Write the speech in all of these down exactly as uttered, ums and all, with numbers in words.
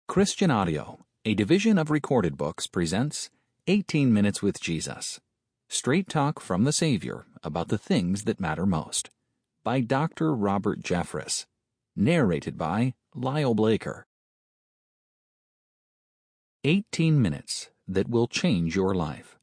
Christian Audio, a division of Recorded Books, presents eighteen Minutes with Jesus. Straight talk from the Savior about the things that matter most. By Doctor Robert Jeffress. Narrated by Lyle Blaker. eighteen Minutes that will change your life.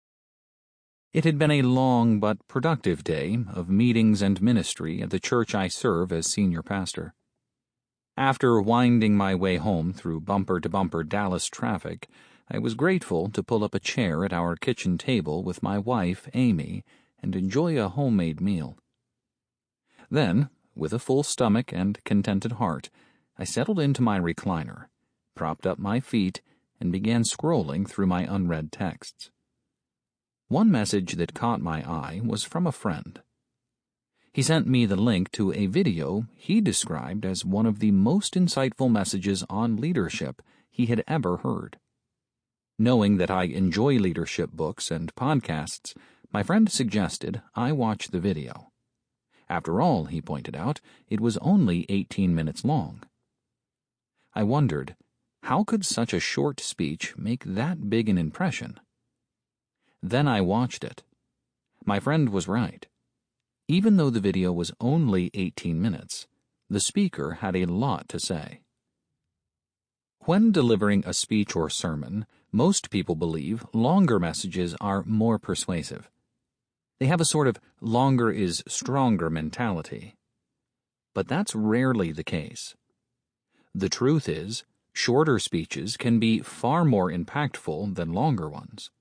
It had been a long but productive day of meetings and ministry at the church I serve as senior pastor. After winding my way home through bumper-to-bumper Dallas traffic, I was grateful to pull up a chair at our kitchen table with my wife, Amy, and enjoy a homemade meal. Then, with a full stomach and contented heart, I settled into my recliner, propped up my feet, and began scrolling through my unread texts. One message that caught my eye was from a friend. He sent me the link to a video he described as one of the most insightful messages on leadership he had ever heard. Knowing that I enjoy leadership books and podcasts, my friend suggested I watch the video. After all, he pointed out, it was only eighteen minutes long. I wondered, how could such a short speech make that big an impression? Then I watched it. My friend was right. Even though the video was only eighteen minutes, the speaker had a lot to say. When delivering a speech or sermon, most people believe longer messages are more persuasive. They have a sort of longer is stronger mentality. But that's rarely the case. The truth is, shorter speeches can be far more impactful than longer ones.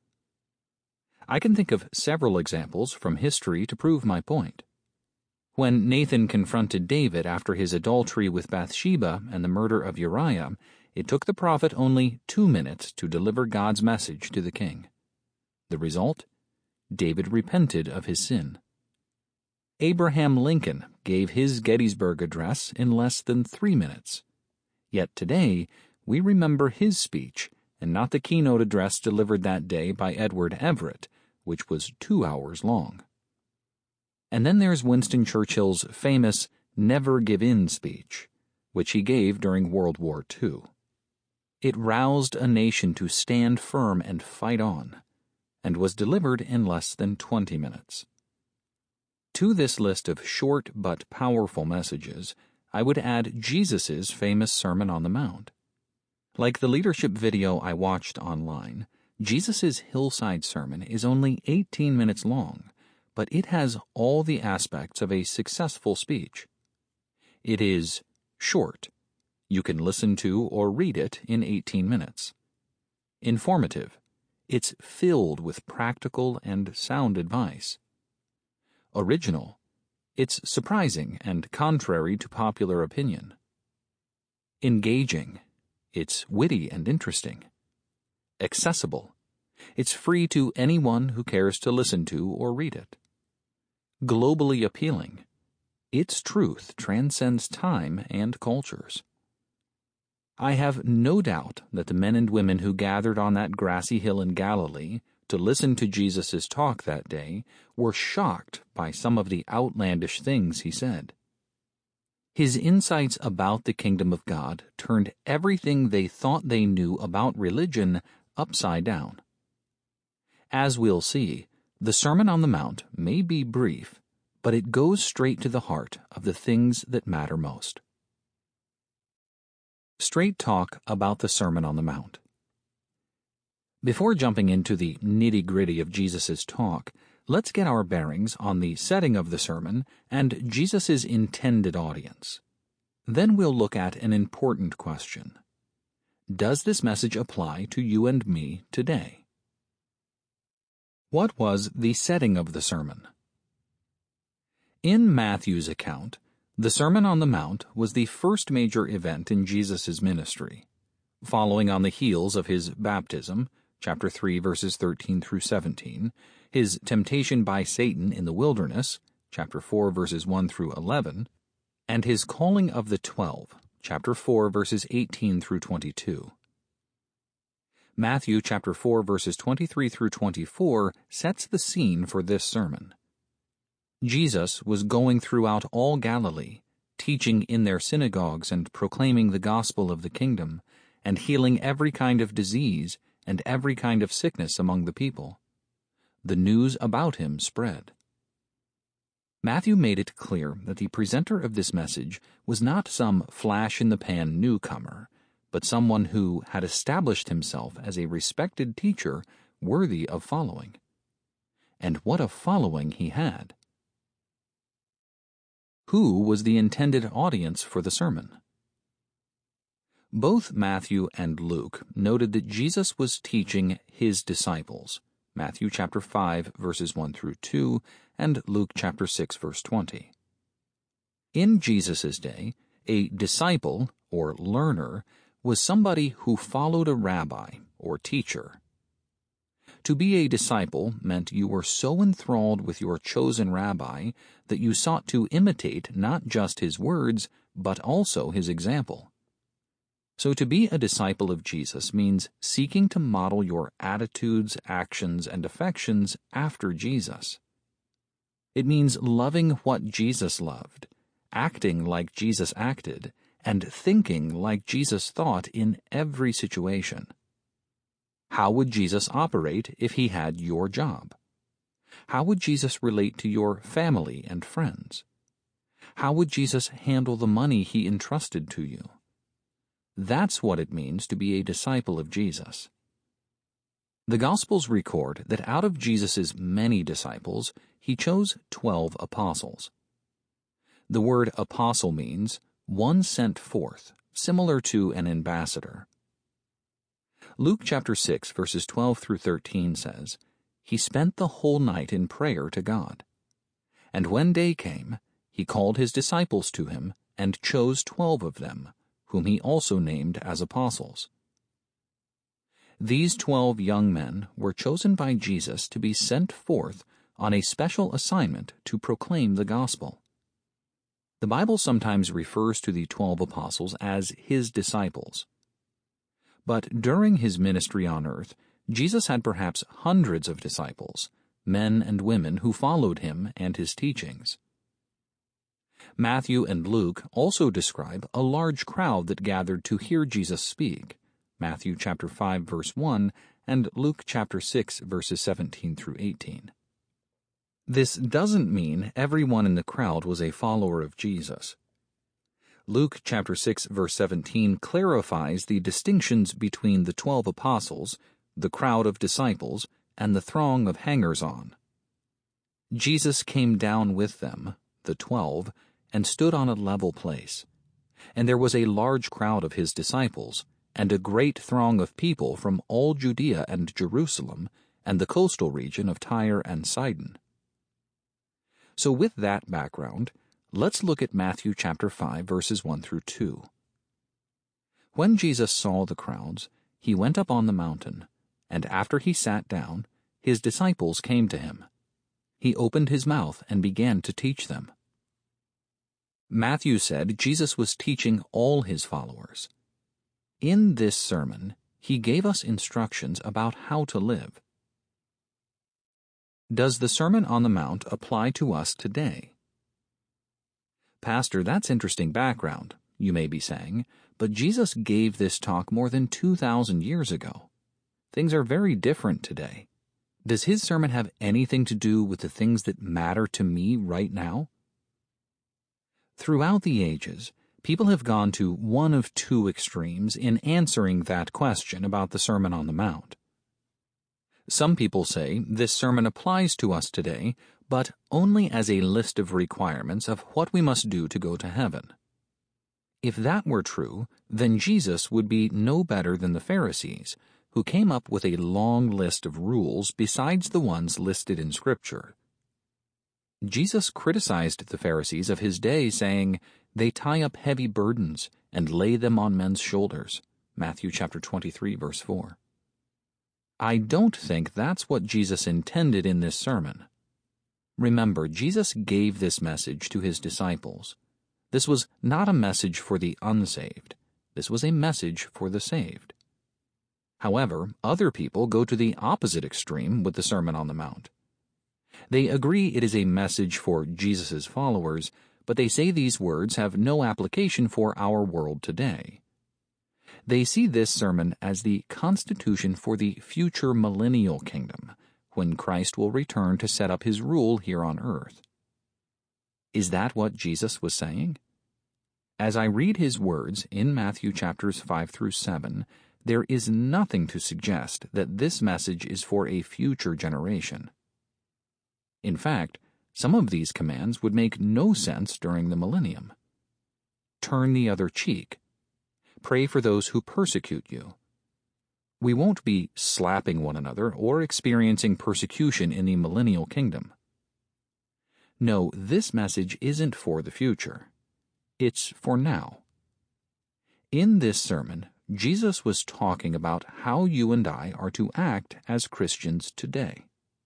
I can think of several examples from history to prove my point. When Nathan confronted David after his adultery with Bathsheba and the murder of Uriah, it took the prophet only two minutes to deliver God's message to the king. The result? David repented of his sin. Abraham Lincoln gave his Gettysburg Address in less than three minutes. Yet today, we remember his speech and not the keynote address delivered that day by Edward Everett, which was two hours long. And then there's Winston Churchill's famous Never Give In speech, which he gave during World War Two. It roused a nation to stand firm and fight on, and was delivered in less than twenty minutes. To this list of short but powerful messages, I would add Jesus's famous Sermon on the Mount. Like the leadership video I watched online, Jesus's hillside sermon is only eighteen minutes long, but it has all the aspects of a successful speech. It is short. You can listen to or read it in eighteen minutes. Informative. It's filled with practical and sound advice. Original. It's surprising and contrary to popular opinion. Engaging. It's witty and interesting. Accessible. It's free to anyone who cares to listen to or read it. Globally appealing. Its truth transcends time and cultures. I have no doubt that the men and women who gathered on that grassy hill in Galilee to listen to Jesus' talk that day were shocked by some of the outlandish things he said. His insights about the kingdom of God turned everything they thought they knew about religion upside down. As we'll see, the Sermon on the Mount may be brief, but it goes straight to the heart of the things that matter most. Straight talk about the Sermon on the Mount. Before jumping into the nitty-gritty of Jesus' talk, let's get our bearings on the setting of the sermon and Jesus' intended audience. Then we'll look at an important question. Does this message apply to you and me today? What was the setting of the sermon? In Matthew's account, the Sermon on the Mount was the first major event in Jesus' ministry, following on the heels of his baptism, chapter three, verses thirteen through seventeen, his temptation by Satan in the wilderness, chapter four, verses one through eleven, and his calling of the twelve, chapter four, verses eighteen through twenty-two. Matthew chapter four, verses twenty-three through twenty-four sets the scene for this sermon. Jesus was going throughout all Galilee, teaching in their synagogues and proclaiming the gospel of the kingdom, and healing every kind of disease and every kind of sickness among the people. The news about him spread. Matthew made it clear that the presenter of this message was not some flash-in-the-pan newcomer, but someone who had established himself as a respected teacher worthy of following. And what a following he had! Who was the intended audience for the sermon? Both Matthew and Luke noted that Jesus was teaching his disciples, Matthew chapter five, verses one through two, and Luke chapter six, verse twenty. In Jesus' day, a disciple, or learner, was somebody who followed a rabbi, or teacher. To be a disciple meant you were so enthralled with your chosen rabbi that you sought to imitate not just his words, but also his example. So to be a disciple of Jesus means seeking to model your attitudes, actions, and affections after Jesus. It means loving what Jesus loved, acting like Jesus acted, and thinking like Jesus thought in every situation. How would Jesus operate if he had your job? How would Jesus relate to your family and friends? How would Jesus handle the money he entrusted to you? That's what it means to be a disciple of Jesus. The Gospels record that out of Jesus' many disciples, he chose twelve apostles. The word apostle means one sent forth, similar to an ambassador. Luke chapter six, verses twelve through thirteen says, "He spent the whole night in prayer to God. And when day came, he called his disciples to him and chose twelve of them, whom he also named as apostles." These twelve young men were chosen by Jesus to be sent forth on a special assignment to proclaim the gospel. The Bible sometimes refers to the twelve apostles as his disciples. But during his ministry on earth, Jesus had perhaps hundreds of disciples, men and women who followed him and his teachings. Matthew and Luke also describe a large crowd that gathered to hear Jesus speak, Matthew chapter five, verse one, and Luke chapter six, verses seventeen through eighteen. This doesn't mean everyone in the crowd was a follower of Jesus. Luke chapter six, verse seventeen clarifies the distinctions between the twelve apostles, the crowd of disciples, and the throng of hangers-on. Jesus came down with them, the twelve, and stood on a level place. And there was a large crowd of his disciples, and a great throng of people from all Judea and Jerusalem, and the coastal region of Tyre and Sidon. So with that background, let's look at Matthew chapter five, verses one through two. When Jesus saw the crowds, he went up on the mountain, and after he sat down, his disciples came to him. He opened his mouth and began to teach them. Matthew said Jesus was teaching all his followers. In this sermon, he gave us instructions about how to live. Does the Sermon on the Mount apply to us today? Pastor, that's interesting background, you may be saying, but Jesus gave this talk more than two thousand years ago. Things are very different today. Does his sermon have anything to do with the things that matter to me right now? Throughout the ages, people have gone to one of two extremes in answering that question about the Sermon on the Mount. Some people say this sermon applies to us today, but only as a list of requirements of what we must do to go to heaven. If that were true, then Jesus would be no better than the Pharisees, who came up with a long list of rules besides the ones listed in Scripture. Jesus criticized the Pharisees of his day, saying, "They tie up heavy burdens and lay them on men's shoulders," Matthew chapter twenty-three, verse four. I don't think that's what Jesus intended in this sermon. Remember, Jesus gave this message to his disciples. This was not a message for the unsaved. This was a message for the saved. However, other people go to the opposite extreme with the Sermon on the Mount. They agree it is a message for Jesus' followers, but they say these words have no application for our world today. They see this sermon as the constitution for the future millennial kingdom, when Christ will return to set up his rule here on earth. Is that what Jesus was saying? As I read his words in Matthew chapters five through seven, there is nothing to suggest that this message is for a future generation. In fact, some of these commands would make no sense during the millennium. Turn the other cheek. Pray for those who persecute you. We won't be slapping one another or experiencing persecution in the millennial kingdom. No, this message isn't for the future. It's for now. In this sermon, Jesus was talking about how you and I are to act as Christians today.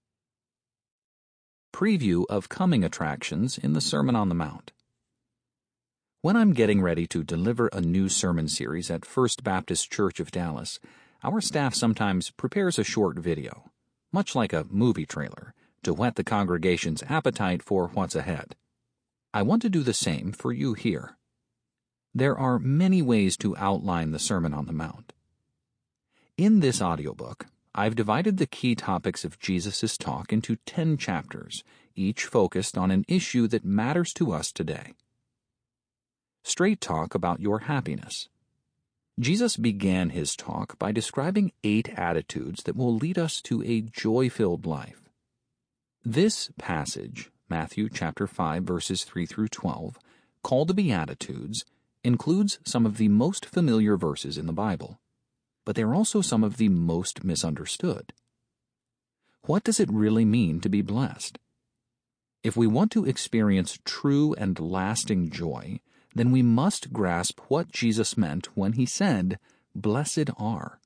Preview of coming attractions in the Sermon on the Mount. When I'm getting ready to deliver a new sermon series at First Baptist Church of Dallas, our staff sometimes prepares a short video, much like a movie trailer, to whet the congregation's appetite for what's ahead. I want to do the same for you here. There are many ways to outline the Sermon on the Mount. In this audiobook, I've divided the key topics of Jesus' talk into ten chapters, each focused on an issue that matters to us today. Straight talk about your happiness. Jesus began his talk by describing eight attitudes that will lead us to a joy-filled life. This passage, Matthew chapter five, verses three through twelve, called the Beatitudes, includes some of the most familiar verses in the Bible, but they're also some of the most misunderstood. What does it really mean to be blessed? If we want to experience true and lasting joy, then we must grasp what Jesus meant when he said, "Blessed are."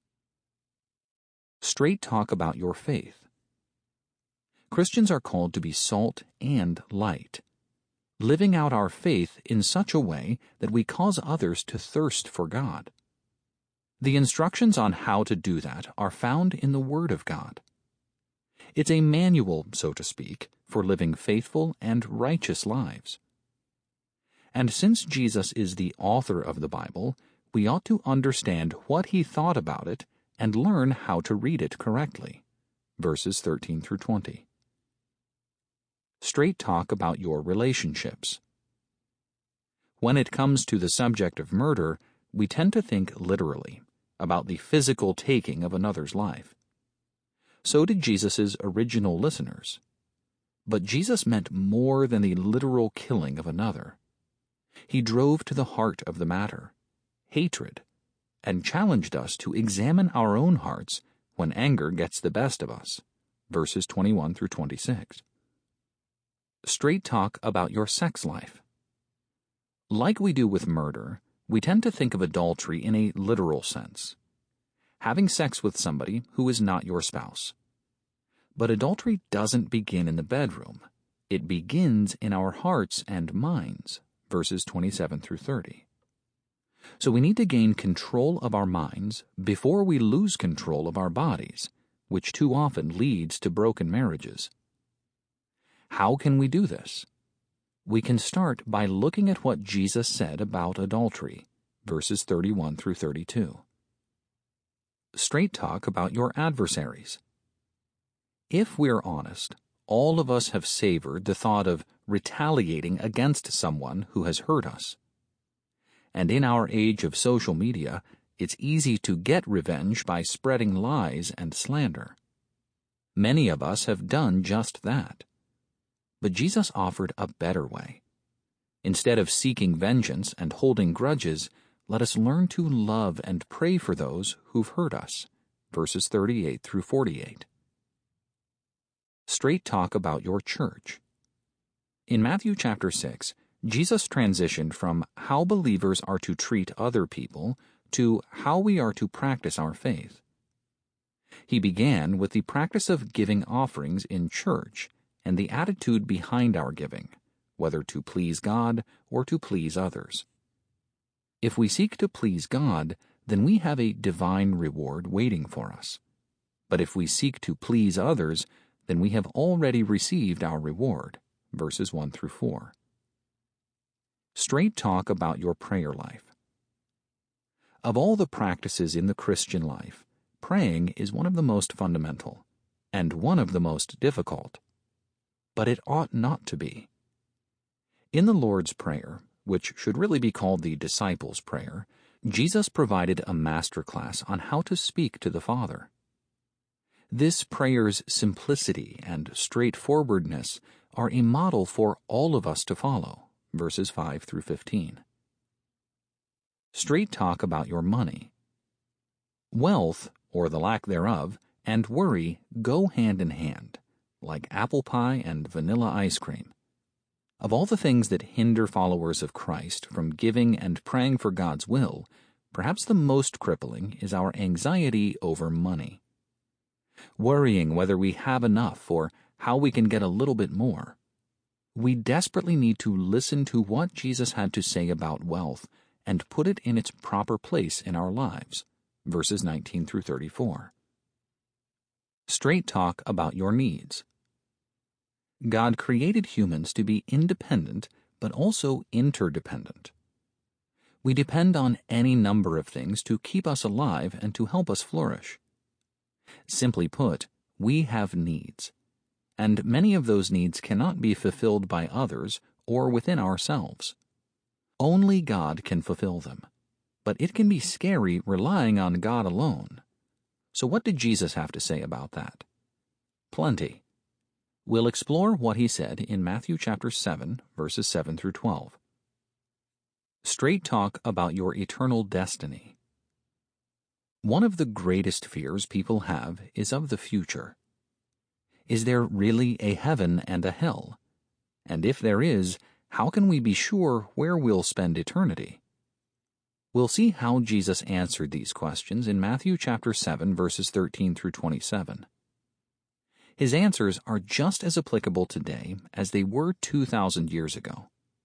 Straight talk about your faith. Christians are called to be salt and light, living out our faith in such a way that we cause others to thirst for God. The instructions on how to do that are found in the Word of God. It's a manual, so to speak, for living faithful and righteous lives. And since Jesus is the author of the Bible, we ought to understand what he thought about it and learn how to read it correctly. Verses thirteen through twenty. Straight talk about your relationships. When it comes to the subject of murder, we tend to think literally, about the physical taking of another's life. So did Jesus' original listeners. But Jesus meant more than the literal killing of another. He drove to the heart of the matter, hatred, and challenged us to examine our own hearts when anger gets the best of us. Verses twenty-one through twenty-six. Straight talk about your sex life. Like we do with murder, we tend to think of adultery in a literal sense, having sex with somebody who is not your spouse. But adultery doesn't begin in the bedroom. It begins in our hearts and minds, verses twenty-seven through thirty. So we need to gain control of our minds before we lose control of our bodies, which too often leads to broken marriages. How can we do this? We can start by looking at what Jesus said about adultery, verses thirty-one through thirty-two. Straight talk about your adversaries. If we're honest, all of us have savored the thought of retaliating against someone who has hurt us. And in our age of social media, it's easy to get revenge by spreading lies and slander. Many of us have done just that. But Jesus offered a better way. Instead of seeking vengeance and holding grudges, let us learn to love and pray for those who've hurt us. Verses thirty-eight through forty-eight. Straight talk about your church. In Matthew chapter six, Jesus transitioned from how believers are to treat other people to how we are to practice our faith. He began with the practice of giving offerings in church and the attitude behind our giving, whether to please God or to please others. If we seek to please God, then we have a divine reward waiting for us. But if we seek to please others, then we have already received our reward. Verses one through four. Straight talk about your prayer life. Of all the practices in the Christian life, praying is one of the most fundamental, and one of the most difficult. But it ought not to be. In the Lord's Prayer, which should really be called the Disciples' Prayer, Jesus provided a master class on how to speak to the Father. This prayer's simplicity and straightforwardness are a model for all of us to follow, verses five through fifteen. Straight talk about your money. Wealth, or the lack thereof, and worry go hand in hand, like apple pie and vanilla ice cream. Of all the things that hinder followers of Christ from giving and praying for God's will, perhaps the most crippling is our anxiety over money. Worrying whether we have enough or how we can get a little bit more. We desperately need to listen to what Jesus had to say about wealth and put it in its proper place in our lives, verses nineteen through thirty-four. Straight talk about your needs. God created humans to be independent, but also interdependent. We depend on any number of things to keep us alive and to help us flourish. Simply put, we have needs, and many of those needs cannot be fulfilled by others or within ourselves. Only God can fulfill them, but it can be scary relying on God alone. So what did Jesus have to say about that? Plenty. We'll explore what he said in Matthew chapter seven, verses seven through twelve. Straight talk about your eternal destiny. One of the greatest fears people have is of the future. Is there really a heaven and a hell? And if there is, how can we be sure where we'll spend eternity? We'll see how Jesus answered these questions in Matthew chapter seven, verses thirteen through twenty-seven. His answers are just as applicable today as they were two thousand years ago.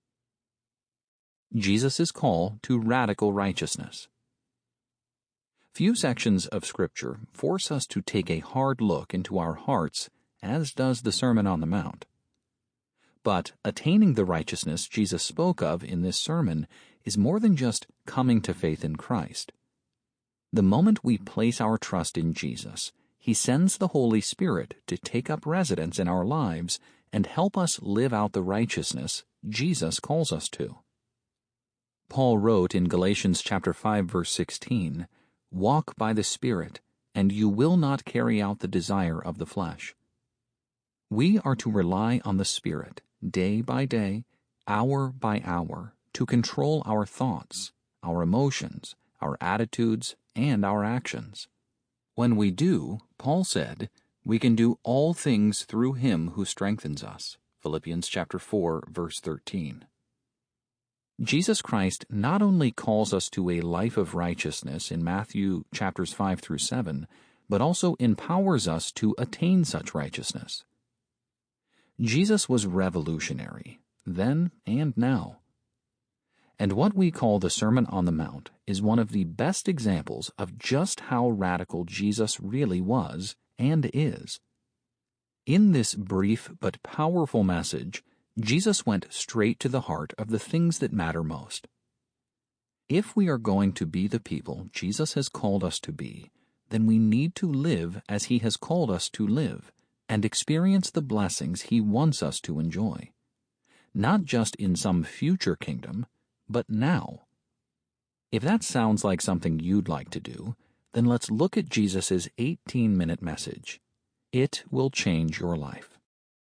Jesus' call to radical righteousness. Few sections of Scripture force us to take a hard look into our hearts, as does the Sermon on the Mount. But attaining the righteousness Jesus spoke of in this sermon is more than just coming to faith in Christ. The moment we place our trust in Jesus, He sends the Holy Spirit to take up residence in our lives and help us live out the righteousness Jesus calls us to. Paul wrote in Galatians chapter five, verse sixteen, "Walk by the Spirit, and you will not carry out the desire of the flesh." We are to rely on the Spirit, day by day, hour by hour, to control our thoughts, our emotions, our attitudes, and our actions. When we do, Paul said, we can do all things through Him who strengthens us. Philippians chapter four, verse thirteen. Jesus Christ not only calls us to a life of righteousness in Matthew chapters five through seven, but also empowers us to attain such righteousness. Jesus was revolutionary, then and now. And what we call the Sermon on the Mount is one of the best examples of just how radical Jesus really was and is. In this brief but powerful message, Jesus went straight to the heart of the things that matter most. If we are going to be the people Jesus has called us to be, then we need to live as He has called us to live and experience the blessings He wants us to enjoy, not just in some future kingdom, but now. If that sounds like something you'd like to do, then let's look at Jesus' eighteen-minute message. It will change your life.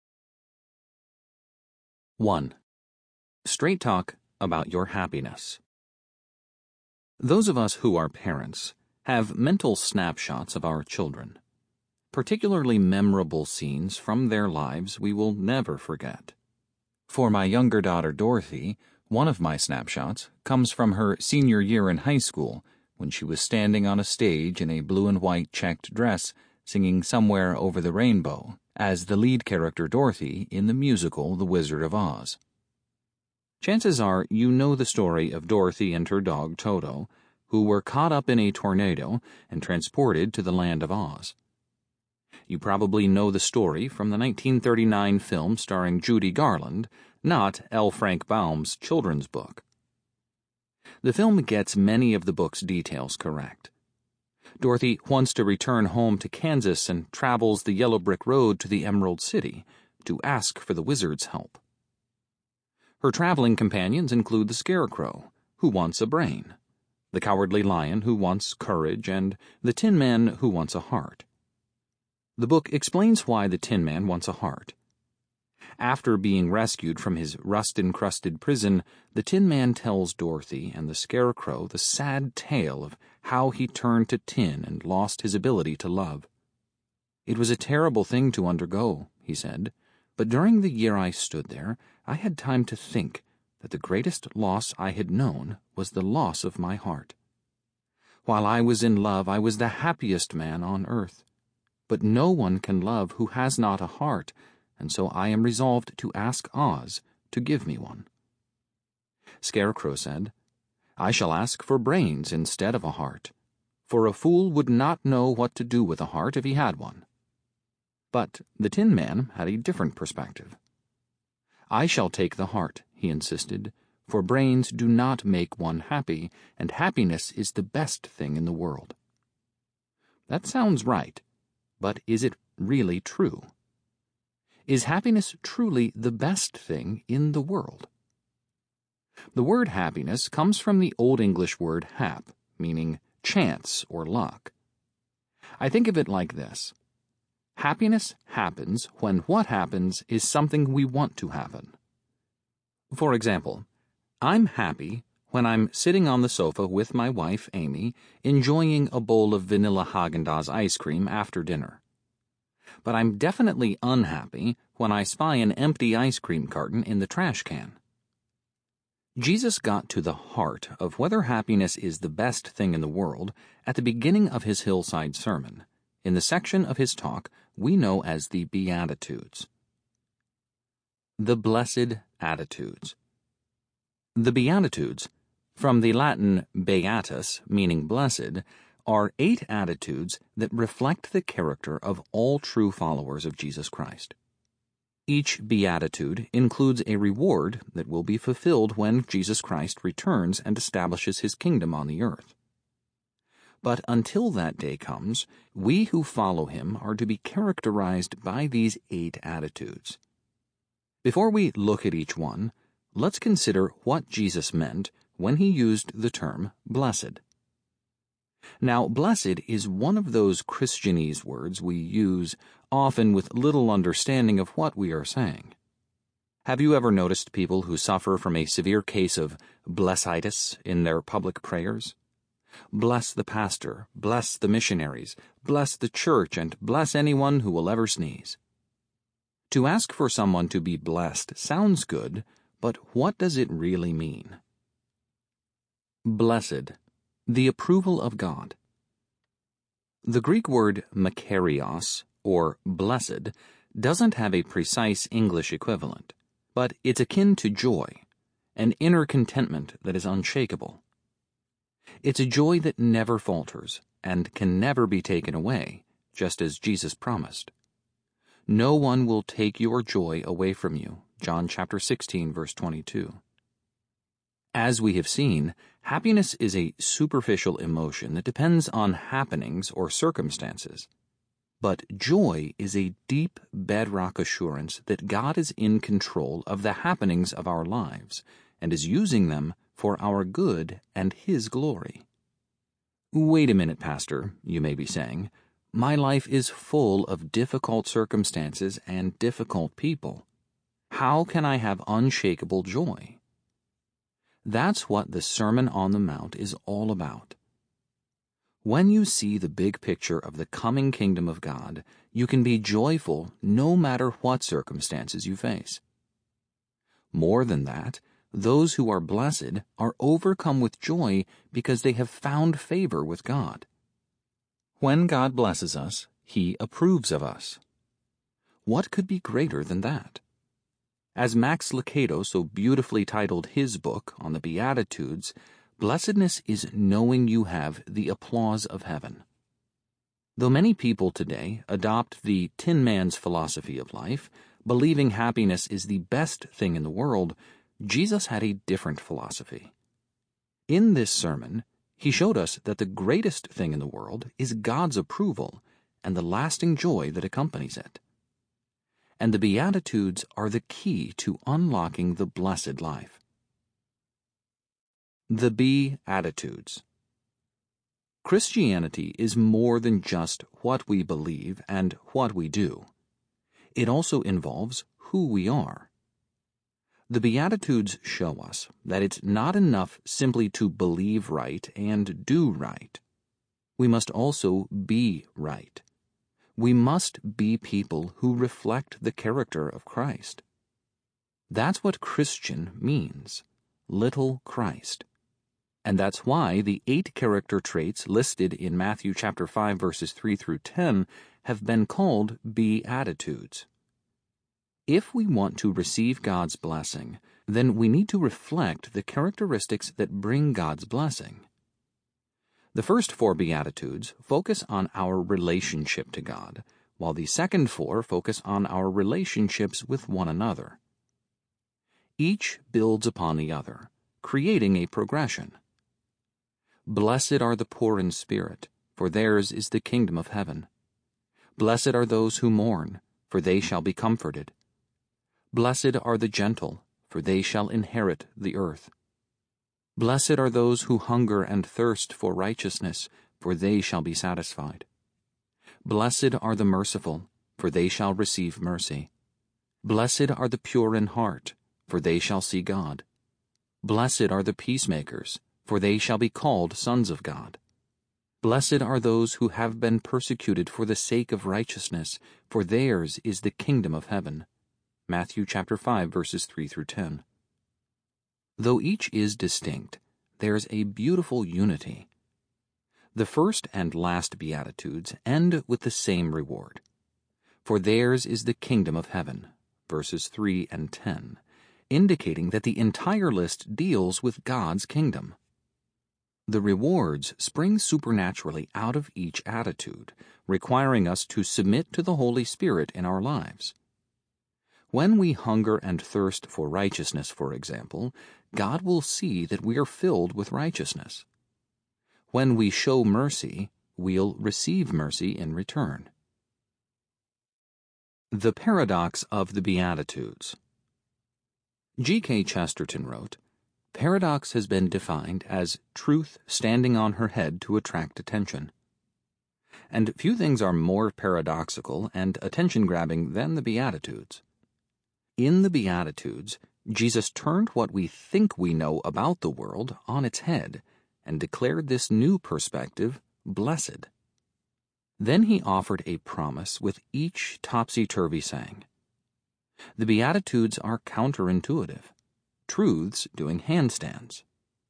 one. Straight talk about your happiness. Those of us who are parents have mental snapshots of our children, particularly memorable scenes from their lives we will never forget. For my younger daughter Dorothy, one of my snapshots comes from her senior year in high school when she was standing on a stage in a blue and white checked dress singing Somewhere Over the Rainbow as the lead character Dorothy in the musical The Wizard of Oz. Chances are you know the story of Dorothy and her dog Toto, who were caught up in a tornado and transported to the land of Oz. You probably know the story from the nineteen thirty-nine film starring Judy Garland, not L. Frank Baum's children's book. The film gets many of the book's details correct. Dorothy wants to return home to Kansas and travels the yellow brick road to the Emerald City to ask for the wizard's help. Her traveling companions include the Scarecrow, who wants a brain, the Cowardly Lion, who wants courage, and the Tin Man, who wants a heart. The book explains why the Tin Man wants a heart. After being rescued from his rust-encrusted prison, the Tin Man tells Dorothy and the Scarecrow the sad tale of how he turned to tin and lost his ability to love. "It was a terrible thing to undergo," he said, "but during the year I stood there, I had time to think that the greatest loss I had known was the loss of my heart. While I was in love, I was the happiest man on earth. But no one can love who has not a heart, and so I am resolved to ask Oz to give me one." Scarecrow said, "I shall ask for brains instead of a heart, for a fool would not know what to do with a heart if he had one." But the Tin Man had a different perspective. "I shall take the heart," he insisted, "for brains do not make one happy, and happiness is the best thing in the world." That sounds right, but is it really true? Is happiness truly the best thing in the world? The word happiness comes from the Old English word hap, meaning chance or luck. I think of it like this. Happiness happens when what happens is something we want to happen. For example, I'm happy when I'm sitting on the sofa with my wife, Amy, enjoying a bowl of vanilla Haagen-Dazs ice cream after dinner. But I'm definitely unhappy when I spy an empty ice cream carton in the trash can. Jesus got to the heart of whether happiness is the best thing in the world at the beginning of his hillside sermon, in the section of his talk we know as the Beatitudes. The Blessed Attitudes. The Beatitudes, from the Latin beatus, meaning blessed, are eight attitudes that reflect the character of all true followers of Jesus Christ. Each beatitude includes a reward that will be fulfilled when Jesus Christ returns and establishes his kingdom on the earth. But until that day comes, we who follow him are to be characterized by these eight attitudes. Before we look at each one, let's consider what Jesus meant when he used the term blessed. Now, blessed is one of those Christianese words we use often with little understanding of what we are saying. Have you ever noticed people who suffer from a severe case of blessitis in their public prayers? Bless the pastor, bless the missionaries, bless the church, and bless anyone who will ever sneeze. To ask for someone to be blessed sounds good, but what does it really mean? Blessed, the approval of God. The Greek word makarios, or blessed, doesn't have a precise English equivalent, but it's akin to joy, an inner contentment that is unshakable. It's a joy that never falters and can never be taken away, just as Jesus promised. No one will take your joy away from you, John chapter sixteen, verse twenty-two. As we have seen, happiness is a superficial emotion that depends on happenings or circumstances. But joy is a deep bedrock assurance that God is in control of the happenings of our lives and is using them for our good and His glory. Wait a minute, Pastor, you may be saying. My life is full of difficult circumstances and difficult people. How can I have unshakable joy? That's what the Sermon on the Mount is all about. When you see the big picture of the coming kingdom of God, you can be joyful no matter what circumstances you face. More than that, those who are blessed are overcome with joy because they have found favor with God. When God blesses us, He approves of us. What could be greater than that? As Max Lucado so beautifully titled his book on the Beatitudes, blessedness is knowing you have the applause of heaven. Though many people today adopt the Tin Man's philosophy of life, believing happiness is the best thing in the world, Jesus had a different philosophy. In this sermon, he showed us that the greatest thing in the world is God's approval and the lasting joy that accompanies it. And the Beatitudes are the key to unlocking the blessed life. The Beatitudes. Christianity is more than just what we believe and what we do. It also involves who we are. The Beatitudes show us that it's not enough simply to believe right and do right. We must also be right. We must be people who reflect the character of Christ. That's what Christian means, little Christ. And that's why the eight character traits listed in Matthew chapter five verses three through ten have been called Beatitudes. If we want to receive God's blessing, then we need to reflect the characteristics that bring God's blessing. The first four Beatitudes focus on our relationship to God, while the second four focus on our relationships with one another. Each builds upon the other, creating a progression. Blessed are the poor in spirit, for theirs is the kingdom of heaven. Blessed are those who mourn, for they shall be comforted. Blessed are the gentle, for they shall inherit the earth. Blessed are those who hunger and thirst for righteousness, for they shall be satisfied. Blessed are the merciful, for they shall receive mercy. Blessed are the pure in heart, for they shall see God. Blessed are the peacemakers, for they shall be called sons of God. Blessed are those who have been persecuted for the sake of righteousness, for theirs is the kingdom of heaven. Matthew chapter five verses three through ten. Though each is distinct, there's a beautiful unity. The first and last Beatitudes end with the same reward. For theirs is the kingdom of heaven, verses three and ten, indicating that the entire list deals with God's kingdom. The rewards spring supernaturally out of each attitude, requiring us to submit to the Holy Spirit in our lives. When we hunger and thirst for righteousness, for example, God will see that we are filled with righteousness. When we show mercy, we'll receive mercy in return. The Paradox of the Beatitudes. G K Chesterton wrote, "Paradox has been defined as truth standing on her head to attract attention." And few things are more paradoxical and attention-grabbing than the Beatitudes. In the Beatitudes, Jesus turned what we think we know about the world on its head and declared this new perspective blessed. Then he offered a promise with each topsy-turvy saying. The Beatitudes are counterintuitive, truths doing handstands.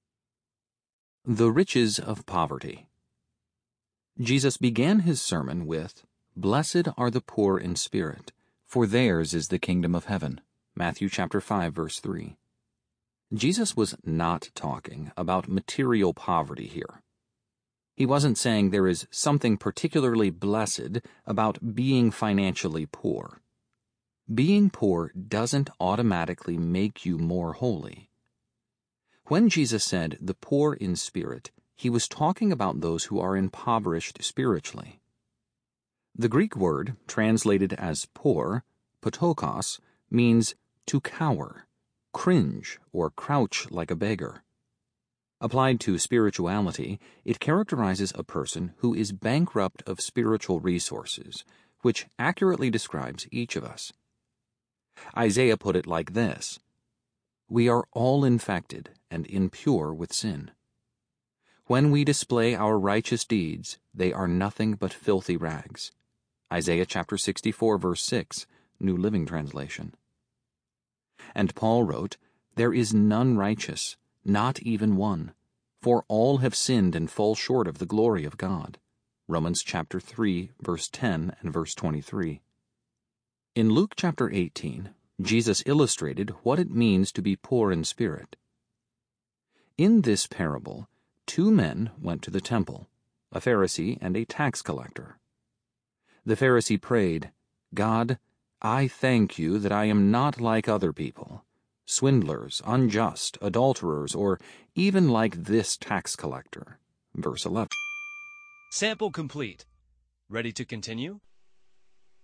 The Riches of Poverty. Jesus began his sermon with, "Blessed are the poor in spirit, for theirs is the kingdom of heaven." Matthew chapter five verse three. Jesus was not talking about material poverty here. He wasn't saying there is something particularly blessed about being financially poor. Being poor doesn't automatically make you more holy. When Jesus said the poor in spirit, he was talking about those who are impoverished spiritually. The Greek word, translated as poor, patokos, means to cower, cringe, or crouch like a beggar. Applied to spirituality, it characterizes a person who is bankrupt of spiritual resources, which accurately describes each of us. Isaiah put it like this, "We are all infected and impure with sin. When we display our righteous deeds, they are nothing but filthy rags." Isaiah chapter sixty-four verse six, New Living Translation. And Paul wrote, "There is none righteous, not even one, for all have sinned and fall short of the glory of God." Romans chapter three verse ten and verse twenty-three. In Luke chapter eighteen, Jesus illustrated what it means to be poor in spirit. In this parable, two men went to the temple, a Pharisee and a tax collector. The Pharisee prayed, "God, I thank you that I am not like other people, swindlers, unjust, adulterers, or even like this tax collector. Verse eleven. Sample complete. Ready to continue?